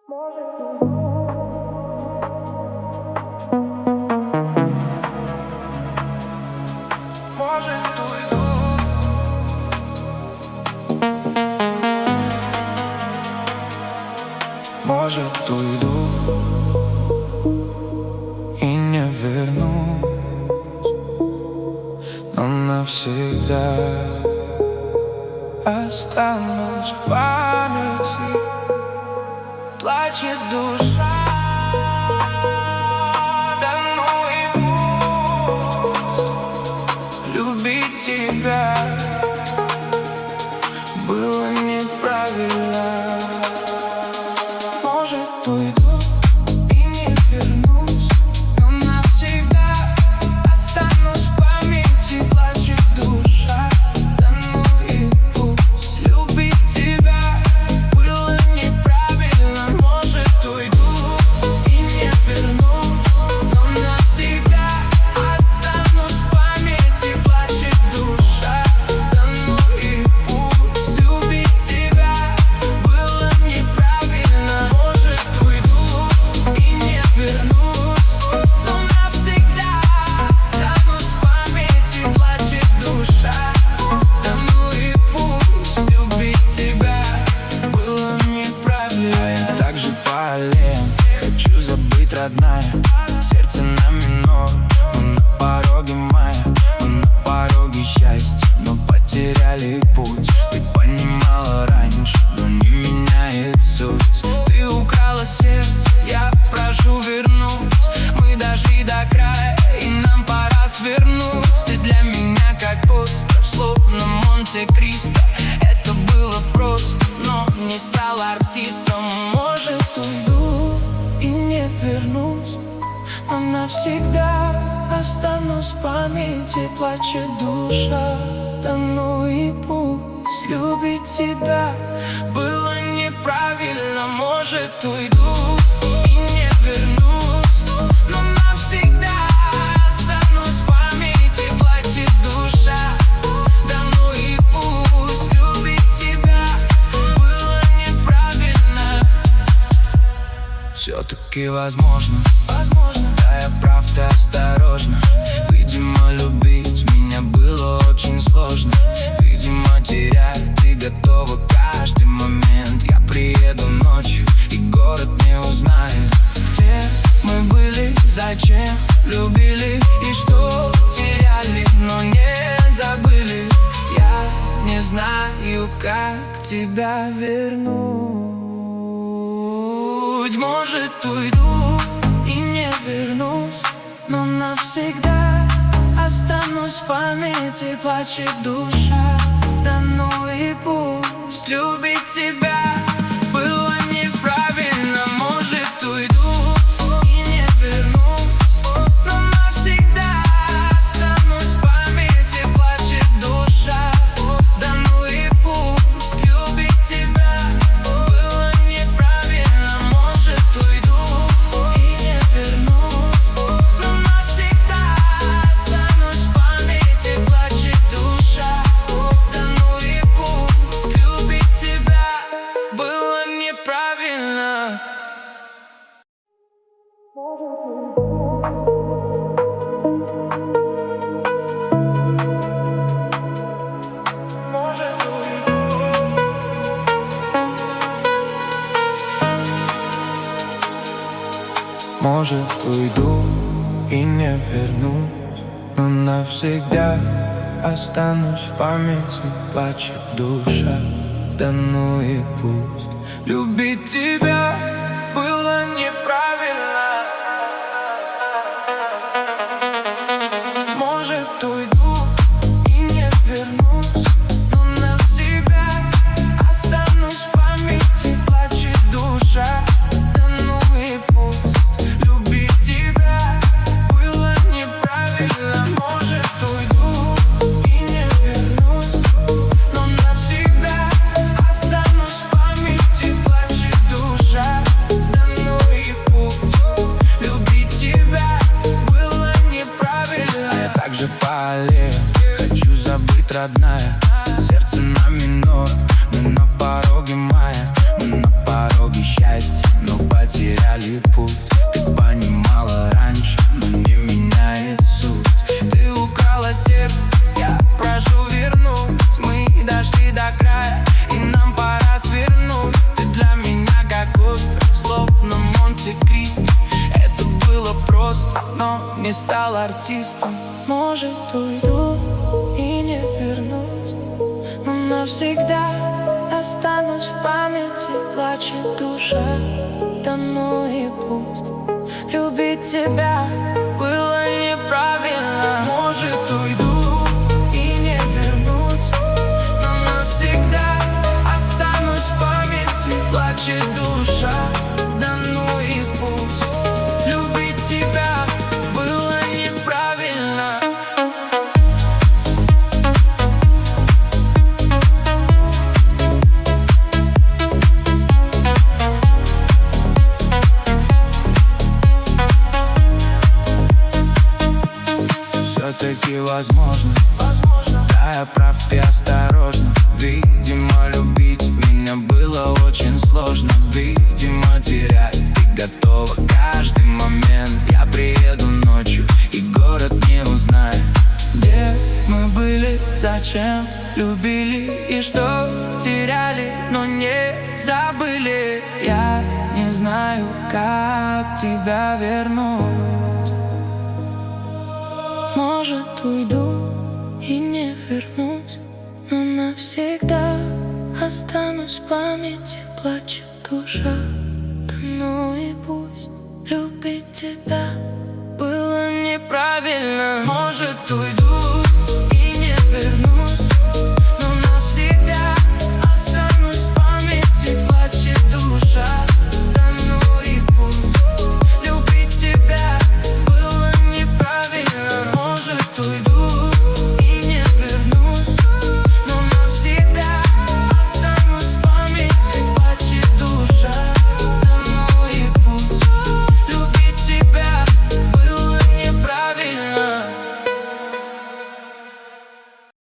Может, уйду и не вернусь, но навсегда останусь в памяти. Плачет душа, да ну и пусть. Любить тебя было неправильно. Может, уйду и не вернусь, но навсегда останусь в памяти. Плачет душа, да ну и пусть. Любить тебя было неправильно. Может, уйду и не вернусь, но навсегда останусь в памяти. Плачет душа, да ну и пусть. Любить тебя было неправильно. Может, уйду и не вернусь, но навсегда останусь в памяти. Плачет душа, да ну и пусть. Любить тебя было неправильно. Я так же по аллеям хочу забыть, родная. Сердце на минор, мы на пороге мая, мы на пороге счастья, но потеряли путь. Ты понимала раньше, но не меняет суть. Ты украла сердце, я прошу вернуть. Мы дошли до края, и нам пора свернуть. Ты для меня как остров, словно Монте-Кристо. Это было просто, но не стал артистом. Может, уйду и не вернусь, но навсегда останусь в памяти. Плачет душа, да ну и пусть. Любить тебя было неправильно. Может, уйду и не вернусь, но навсегда останусь в памяти. Плачет душа, да ну и пусть. Любить тебя было неправильно. Все-таки возможно, да, я прав, ты осторожно. Видимо, любить меня было очень сложно. Видимо, терять ты готова каждый момент. Я приеду ночью, и город не узнает, где мы были, зачем любили и что теряли, но не забыли. Я не знаю, как тебя вернуть. Может, уйду и не вернусь, но навсегда останусь в памяти. Плачет душа, да ну и пусть. Любить тебя было неправильно. Может, уйду и не вернусь, но навсегда останусь в памяти. Плачет душа, да ну и пусть. Любить тебя было неправильно. Может, уйду и не вернусь, но навсегда останусь в памяти. Плачет душа, да ну и пусть. Любить тебя было неправильно. Может, уйду и не вернусь, но навсегда останусь в памяти. Плачет душа, да ну и пусть. Любить тебя было неправильно. Может, уйду и не вернусь, но навсегда останусь в памяти. Плачет душа, да ну и пусть. Любить тебя было неправильно. Может, уйду и не вернусь, но навсегда останусь в памяти. Плачет душа, и путь. Ты понимала раньше, но не меняет суть. Ты украла сердце, я прошу вернуть. Мы дошли до края, и нам пора свернуть. Ты для меня как остров, словно Монте-Кристо. Это было просто, но не стал артистом. Может, уйду и не вернусь, но навсегда останусь в памяти. Плачет душа, да ну и пусть. Любить тебя было неправильно. Может, уйду и не вернусь, но навсегда останусь в памяти. Плачет душа, да ну и пусть. Любить тебя было неправильно. Все-таки возможно, да, я прав и осторожно. Видимо, любить меня было очень сложно. Видимо, терять ты готова каждый момент. Я приеду ночью, и город не узнает, где мы были, зачем любили и что теряли, но не забыли. Я не знаю, как тебя вернуть. Может, уйду и не вернусь, но навсегда останусь в памяти. Плачет душа, да ну и пусть. Любить тебя было неправильно.